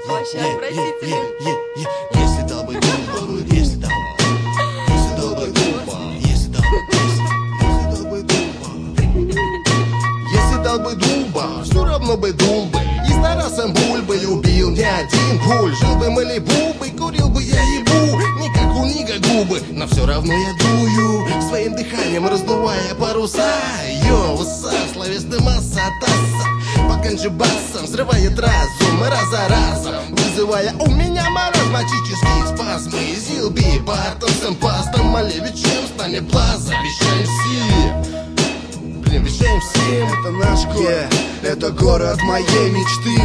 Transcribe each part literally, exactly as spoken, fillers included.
Вообще отвратительно. Если дал бы дуба, если дал, если дал бы дуба, если дал, если дал бы дуба, если дал бы дуба, все равно бы дул бы. И с Тарасом Бульбы любил не один пуль. Жил бы Малибу бы, курил бы я ебу. Не как у Нига губы, но все равно я дую, своим дыханием раздувая паруса. Йо, уса, словесный масса тасса, по канджибасам взрывает разум раз за разом, вызывая у меня маразматические спазмы. Зилби, Бартом, Сэмпастом, Малевичем, Стане Плаза. Вещаем всем, блин, вещаем всем. Это наш город, yeah. Это город моей мечты.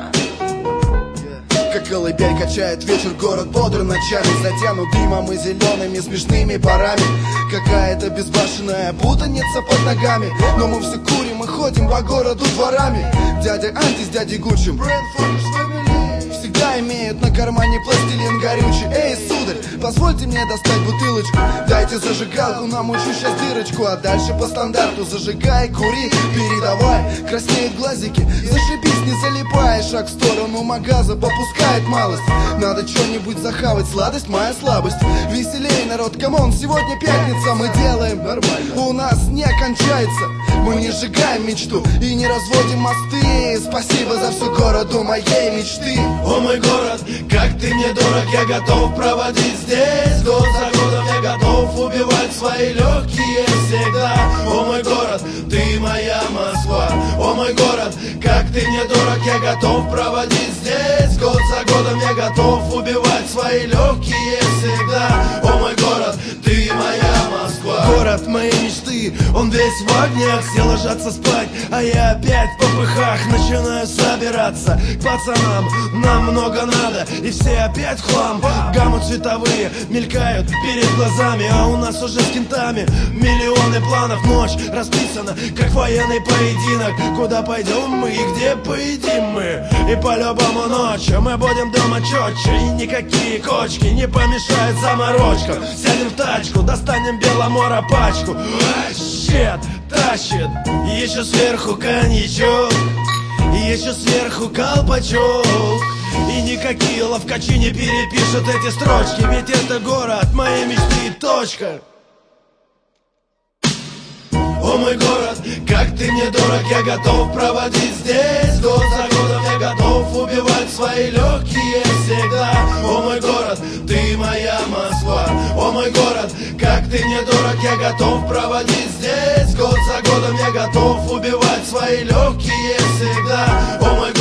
Как колыбель качает вечер, город бодр ночами, затянут дымом и зелеными смешными парами. Какая-то безбашенная путаница под ногами, но мы все курим и ходим по городу дворами. Дядя Анти с дядей Гуччем всегда имеют на кармане пластилин горючий. Эй, сударь, позвольте мне достать бутылочку, дайте зажигалку, намучу сейчас дырочку. А дальше по стандарту зажигай, кури, передавай. Краснеют глазики, зашибись, не залипай. Шаг в сторону магаза, попускает малость. Надо что-нибудь захавать, сладость моя слабость. Веселей, народ, камон, сегодня пятница. Мы делаем нормально, у нас не кончается. Мы не сжигаем мечту и не разводим мосты. Спасибо за всю городу моей мечты. О мой город, как ты мне дорог, я готов проводить здесь год за годом, я готов убивать свои легкие всегда. О мой город, ты моя Москва. О мой город, как ты мне дорог, я готов проводить здесь год за годом, я готов убивать свои легкие всегда. О мой город, ты моя Москва. Город моей мечты, он весь в огнях. Сел ложаться спать, а я опять в попыхах начинаю собираться к пацанам. Нам много надо, и все опять в хлам. Гаммы цветовые мелькают перед глазами, а у нас уже с кентами миллионы планов. Ночь расписана, как военный поединок. Куда пойдем мы и где поедим мы? И по-любому ночью мы будем дома четче, и никакие кочки не помешают заморочкам. Сядем в тачку, достанем Беломора пачку. Щет тащит, еще сверху коньячок, еще сверху колпачок. И никакие ловкачи не перепишут эти строчки, ведь это город моей мечты, точка. О мой город, как ты мне дорог, я готов проводить здесь год за годом, я готов убивать свои легкие всегда. О мой город, ты моя Москва. О мой город, как ты мне дорог, я готов проводить здесь год за годом, я готов убивать свои легкие всегда. О мой